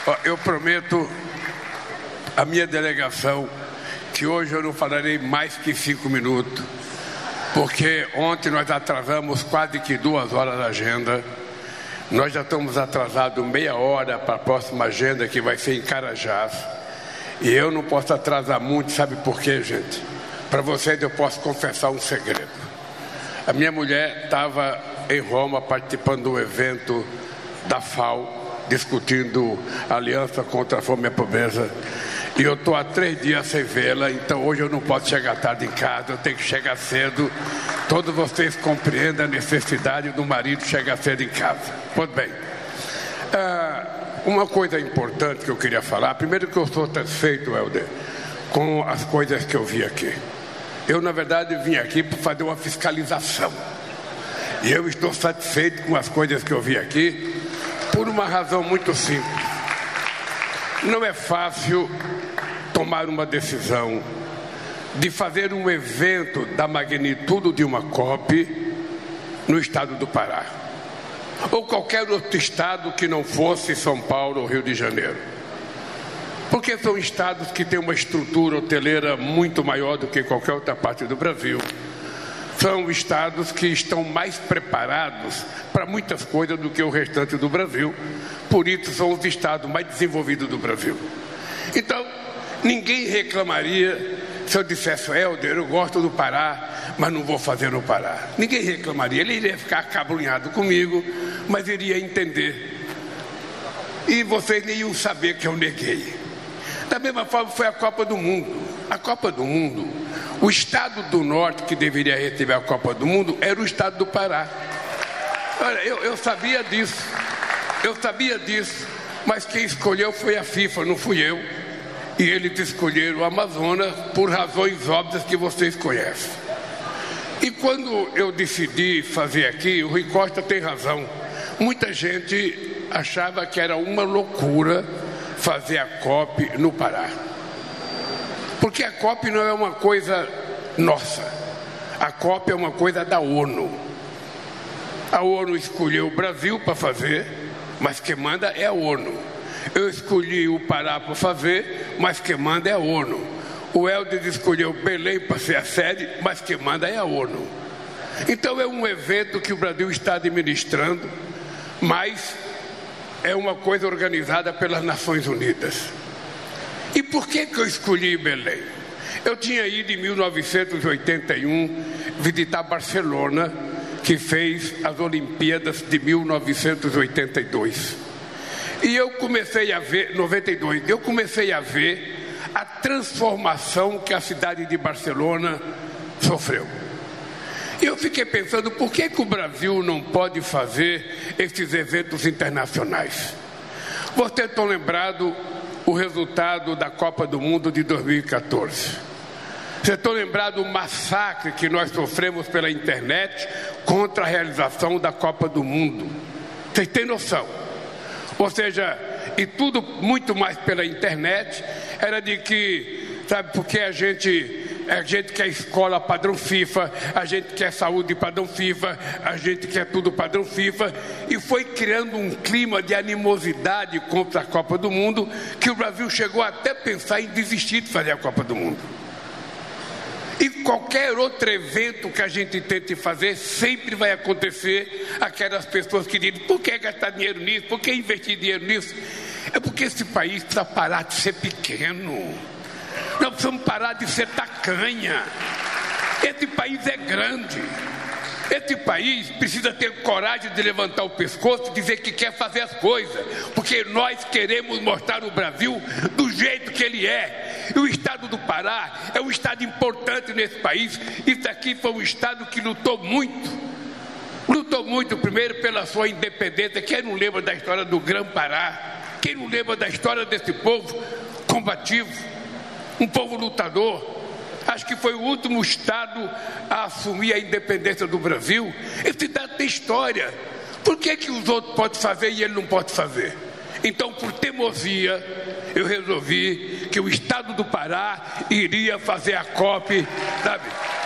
Eu prometo à minha delegação que hoje eu não falarei mais que 5 minutos, porque ontem nós atrasamos quase que 2 horas da agenda. Nós já estamos atrasados meia hora para a próxima agenda, que vai ser em Carajás. E eu não posso atrasar muito, sabe por quê, gente? Para vocês eu posso confessar um segredo. A minha mulher estava em Roma participando do evento da FAO, discutindo a aliança contra a fome e a pobreza. E eu estou há 3 dias sem vê-la, então hoje eu não posso chegar tarde em casa, eu tenho que chegar cedo. Todos vocês compreendem a necessidade do marido chegar cedo em casa. Pois bem, uma coisa importante que eu queria falar. Primeiro, que eu estou satisfeito, Helder, com as coisas que eu vi aqui. Eu, na verdade, vim aqui para fazer uma fiscalização. E eu estou satisfeito com as coisas que eu vi aqui, por uma razão muito simples. Não é fácil tomar uma decisão de fazer um evento da magnitude de uma COP no estado do Pará, ou qualquer outro estado que não fosse São Paulo ou Rio de Janeiro, porque são estados que têm uma estrutura hoteleira muito maior do que qualquer outra parte do Brasil. São estados que estão mais preparados para muitas coisas do que o restante do Brasil. Por isso são os estados mais desenvolvidos do Brasil. Então, ninguém reclamaria se eu dissesse: Helder, eu gosto do Pará, mas não vou fazer no Pará. Ninguém reclamaria. Ele iria ficar acabrunhado comigo, mas iria entender. E vocês nem iam saber que eu neguei. Da mesma forma foi a Copa do Mundo. A Copa do Mundo, o estado do norte que deveria receber a Copa do Mundo era o estado do Pará. Olha, eu sabia disso. Eu sabia disso, mas quem escolheu foi a FIFA, não fui eu. E eles escolheram o Amazonas por razões óbvias que vocês conhecem. E quando eu decidi fazer aqui, o Rui Costa tem razão. Muita gente achava que era uma loucura fazer a COP no Pará. Porque a COP não é uma coisa nossa. A COP é uma coisa da ONU. A ONU escolheu o Brasil para fazer, mas quem manda é a ONU. Eu escolhi o Pará para fazer, mas quem manda é a ONU. O Helder escolheu Belém para ser a sede, mas quem manda é a ONU. Então é um evento que o Brasil está administrando, mas é uma coisa organizada pelas Nações Unidas. E por que eu escolhi Belém? Eu tinha ido em 1981 visitar Barcelona, que fez as Olimpíadas de 1982. E eu comecei a ver, 92, eu comecei a ver a transformação que a cidade de Barcelona sofreu. E eu fiquei pensando, por que o Brasil não pode fazer esses eventos internacionais? Vocês estão lembrados o resultado da Copa do Mundo de 2014. Vocês estão lembrados do massacre que nós sofremos pela internet contra a realização da Copa do Mundo? Vocês têm noção? Ou seja, e tudo muito mais pela internet, era de que, sabe, porque a gente quer escola padrão FIFA, a gente quer saúde padrão FIFA, a gente quer tudo padrão FIFA, e foi criando um clima de animosidade contra a Copa do Mundo, que o Brasil chegou até a pensar em desistir de fazer a Copa do Mundo. E qualquer outro evento que a gente tente fazer, sempre vai acontecer aquelas pessoas que dizem: por que gastar dinheiro nisso? Por que investir dinheiro nisso? É porque esse país precisa parar de ser pequeno. Nós precisamos parar de ser tacanha. Esse país é grande. Esse país precisa ter coragem de levantar o pescoço e dizer que quer fazer as coisas, porque nós queremos mostrar o Brasil do jeito que ele é. E o estado do Pará é um estado importante nesse país. Isso aqui foi um estado que lutou muito primeiro pela sua independência. Quem não lembra da história do Grã-Pará? Quem não lembra da história desse povo combativo, um povo lutador? Acho que foi o último estado a assumir a independência do Brasil. Esse estado tem história. Por que os outros podem fazer e ele não pode fazer? Então, por teimosia, eu resolvi que o estado do Pará iria fazer a COP, sabe?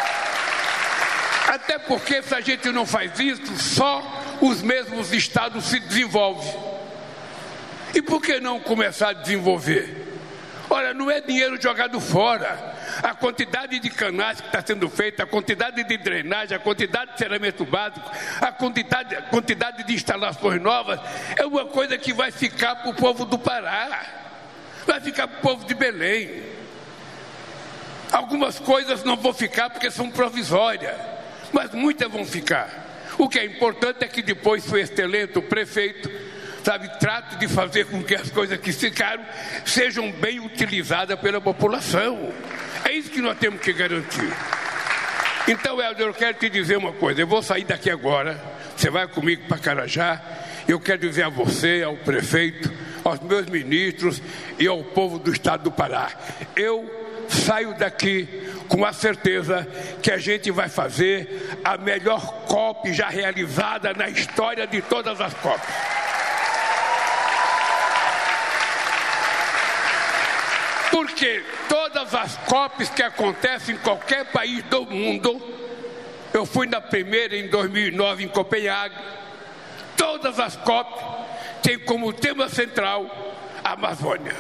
Até porque, se a gente não faz isso, só os mesmos estados se desenvolvem. E por que não começar a desenvolver? Olha, não é dinheiro jogado fora. A quantidade de canais que está sendo feita, a quantidade de drenagem, a quantidade de saneamento básico, a quantidade de instalações novas, é uma coisa que vai ficar para o povo do Pará, vai ficar para o povo de Belém. Algumas coisas não vão ficar porque são provisórias, mas muitas vão ficar. O que é importante é que depois o excelente, o prefeito, trate de fazer com que as coisas que ficaram sejam bem utilizadas pela população. É isso que nós temos que garantir. Então, Helder, eu quero te dizer uma coisa. Eu vou sair daqui agora, você vai comigo para Carajá. Eu quero dizer a você, ao prefeito, aos meus ministros e ao povo do estado do Pará. Eu saio daqui com a certeza que a gente vai fazer a melhor COP já realizada na história de todas as COPs. Porque todas as COPs que acontecem em qualquer país do mundo, eu fui na primeira em 2009 em Copenhague, todas as COPs têm como tema central a Amazônia.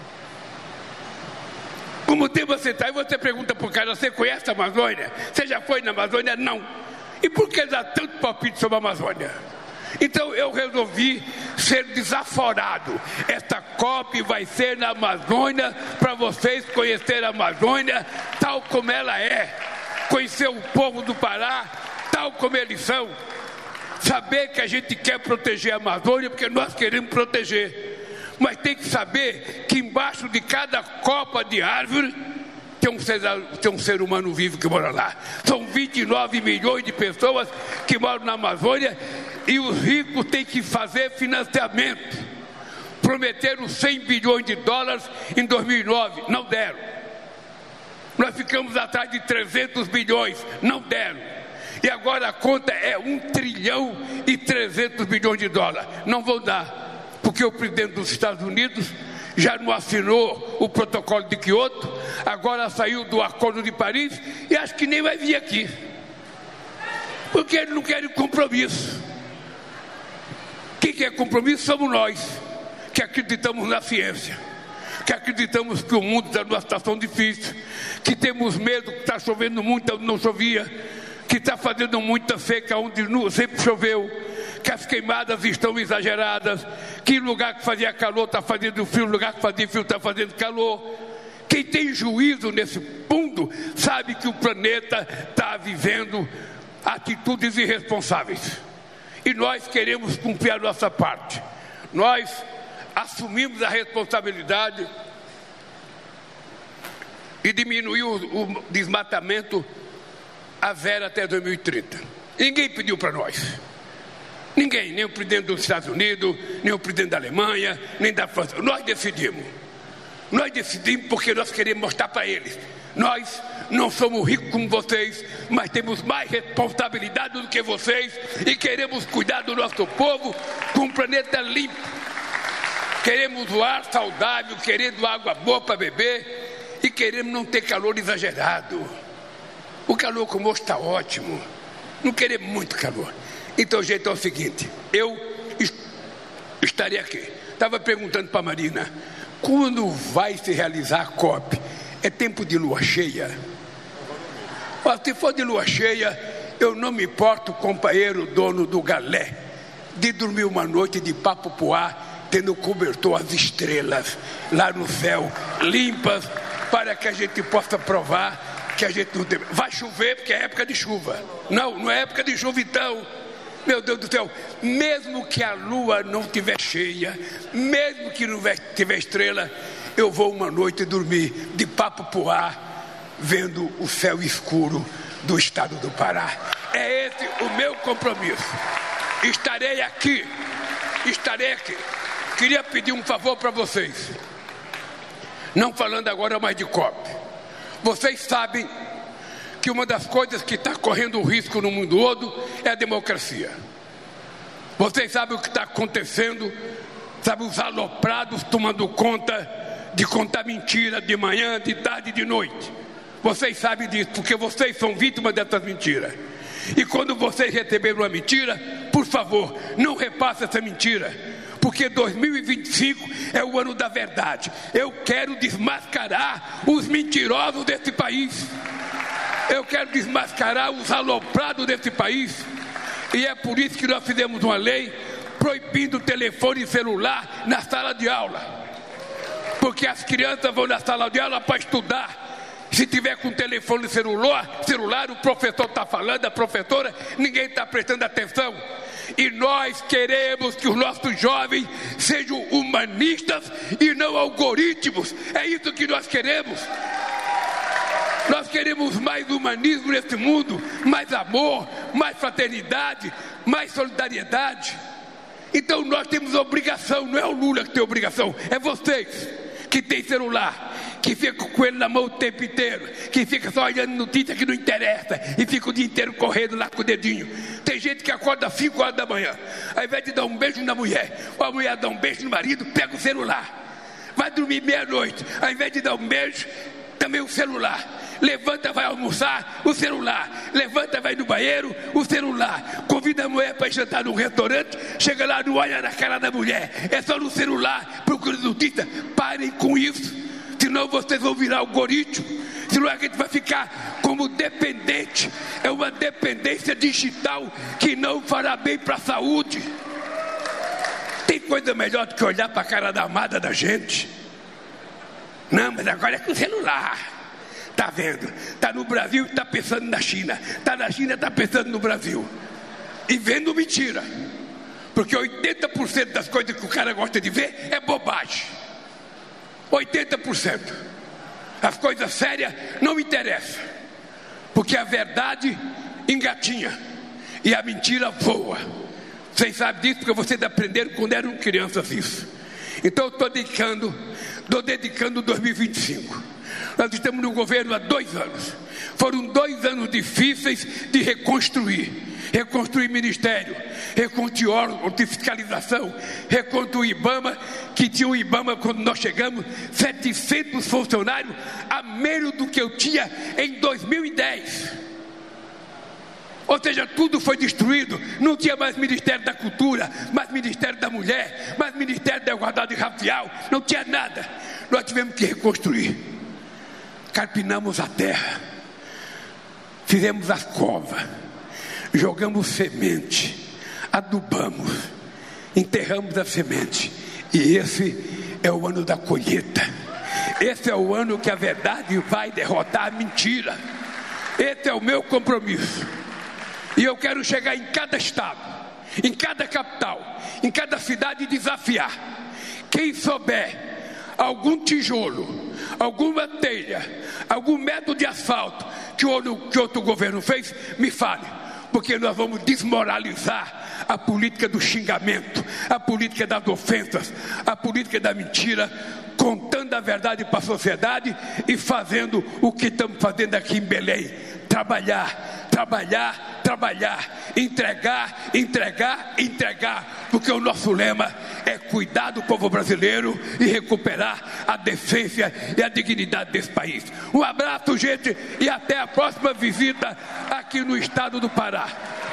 Como tema central, e você pergunta para o cara, você conhece a Amazônia? Você já foi na Amazônia? Não. E por que dá tanto palpite sobre a Amazônia? Então eu resolvi ser desaforado. Esta COP vai ser na Amazônia, para vocês conhecerem a Amazônia tal como ela é, conhecer o povo do Pará tal como eles são, saber que a gente quer proteger a Amazônia porque nós queremos proteger, mas tem que saber que embaixo de cada copa de árvore tem um ser humano vivo que mora lá. São 29 milhões de pessoas que moram na Amazônia e os ricos têm que fazer financiamento. Prometeram 100 bilhões de dólares em 2009, não deram. Nós ficamos atrás de 300 bilhões, não deram. E agora a conta é 1 trilhão e 300 bilhões de dólares. Não vão dar, porque o presidente dos Estados Unidos já não assinou o protocolo de Kyoto, agora saiu do Acordo de Paris e acho que nem vai vir aqui, porque eles não querem compromisso. Quem quer compromisso somos nós, que acreditamos na ciência, que acreditamos que o mundo está numa situação difícil, que temos medo que está chovendo muito onde não chovia, que está fazendo muita seca onde sempre choveu, que as queimadas estão exageradas, que lugar que fazia calor está fazendo frio, lugar que fazia frio está fazendo calor. Quem tem juízo nesse mundo sabe que o planeta está vivendo atitudes irresponsáveis. E nós queremos cumprir a nossa parte. Nós assumimos a responsabilidade e diminuir o desmatamento a zero até 2030. Ninguém pediu para nós. Ninguém, nem o presidente dos Estados Unidos, nem o presidente da Alemanha, nem da França. Nós decidimos. Nós decidimos porque nós queremos mostrar para eles. Nós não somos ricos como vocês, mas temos mais responsabilidade do que vocês e queremos cuidar do nosso povo com um planeta limpo. Queremos o ar saudável, queremos água boa para beber e queremos não ter calor exagerado. O calor conosco está ótimo. Não queremos muito calor. Então, gente, é o seguinte, eu estarei aqui. Estava perguntando para a Marina, quando vai se realizar a COP? É tempo de lua cheia? Se for de lua cheia, eu não me importo, companheiro dono do galé, de dormir uma noite de papo pro ar, tendo cobertor as estrelas lá no céu, limpas, para que a gente possa provar que a gente não tem. Vai chover porque é época de chuva. Não é época de chuva então. Meu Deus do céu, mesmo que a lua não estiver cheia, mesmo que não tiver estrela, eu vou uma noite dormir de papo pro ar, vendo o céu escuro do estado do Pará. É esse o meu compromisso. Estarei aqui. Queria pedir um favor para vocês. Não falando agora mais de COP. Vocês sabem que uma das coisas que está correndo risco no mundo todo é a democracia. Vocês sabem o que está acontecendo, sabe, os aloprados tomando conta de contar mentira de manhã, de tarde e de noite. Vocês sabem disso, porque vocês são vítimas dessas mentiras. E quando vocês receberem uma mentira, por favor, não repasse essa mentira, porque 2025 é o ano da verdade. Eu quero desmascarar os mentirosos desse país. Eu quero desmascarar os aloprados desse país. E é por isso que nós fizemos uma lei proibindo telefone celular na sala de aula. Porque as crianças vão na sala de aula para estudar. Se tiver com telefone celular, o professor está falando, a professora, ninguém está prestando atenção. E nós queremos que os nossos jovens sejam humanistas e não algoritmos. É isso que nós queremos. Nós queremos mais humanismo nesse mundo, mais amor, mais fraternidade, mais solidariedade. Então nós temos obrigação, não é o Lula que tem obrigação, é vocês que têm celular, que ficam com ele na mão o tempo inteiro, que fica só olhando notícia que não interessa e fica o dia inteiro correndo lá com o dedinho. Tem gente que acorda às 5 horas da manhã, ao invés de dar um beijo na mulher, ou a mulher dá um beijo no marido, pega o celular. Vai dormir meia-noite, ao invés de dar um beijo, também o celular. Levanta, vai almoçar, o celular. Levanta, vai no banheiro, o celular. Convida a mulher para jantar num restaurante, chega lá, não olha na cara da mulher, é só no celular, procura notícia. Parem com isso, senão vocês vão virar algoritmo, senão a gente vai ficar como dependente. É uma dependência digital que não fará bem para a saúde. Tem coisa melhor do que olhar para a cara da amada da gente? Não, mas agora é com o celular. Está vendo? Está no Brasil e está pensando na China. Está na China e está pensando no Brasil. E vendo mentira. Porque 80% das coisas que o cara gosta de ver é bobagem. 80%. As coisas sérias não interessam. Porque a verdade engatinha e a mentira voa. Vocês sabem disso porque vocês aprenderam quando eram crianças isso. Então eu estou dedicando 2025. Nós estamos no governo há 2 anos. Foram 2 anos difíceis de reconstruir ministério, reconstruir órgão de fiscalização, reconstruir o IBAMA, que tinha o IBAMA quando nós chegamos, 700 funcionários a menos do que eu tinha em 2010. Ou seja, tudo foi destruído. Não tinha mais Ministério da Cultura, mais Ministério da Mulher, mais Ministério da Igualdade Racial, não tinha nada. Nós tivemos que reconstruir. Carpinamos a terra, fizemos as covas, jogamos semente, adubamos, enterramos a semente. E esse é o ano da colheita. Esse é o ano que a verdade vai derrotar a mentira. Esse é o meu compromisso. E eu quero chegar em cada estado, em cada capital, em cada cidade e desafiar. Quem souber algum tijolo, alguma telha, algum metro de asfalto que outro governo fez, me fale, porque nós vamos desmoralizar a política do xingamento, a política das ofensas, a política da mentira, contando a verdade para a sociedade e fazendo o que estamos fazendo aqui em Belém: trabalhar, trabalhar, trabalhar, entregar, entregar, entregar, porque o nosso lema é cuidar do povo brasileiro e recuperar a decência e a dignidade desse país. Um abraço, gente, e até a próxima visita aqui no estado do Pará.